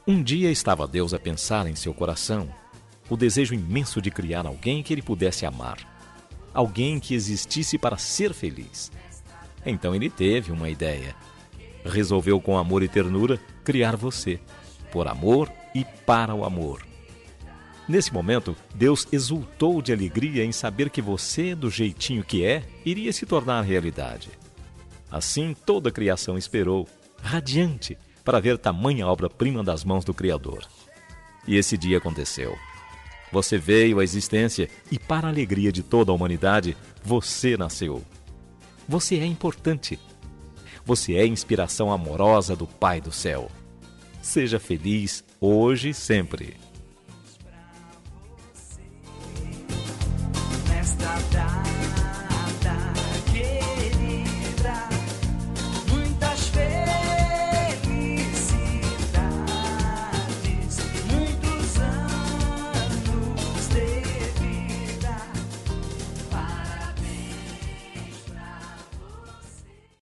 Um dia estava Deus a pensar em seu coração o desejo imenso de criar alguém que ele pudesse amar, alguém que existisse para ser feliz. Então ele teve uma ideia. Resolveu, com amor e ternura, criar você, por amor e para o amor. Nesse momento, Deus exultou de alegria em saber que você, do jeitinho que é, iria se tornar realidade. Assim, toda a criação esperou, radiante, para ver tamanha obra-prima das mãos do Criador. E esse dia aconteceu. Você veio à existência e, para a alegria de toda a humanidade, você nasceu. Você é importante. Você é a inspiração amorosa do Pai do Céu. Seja feliz hoje e sempre. Nesta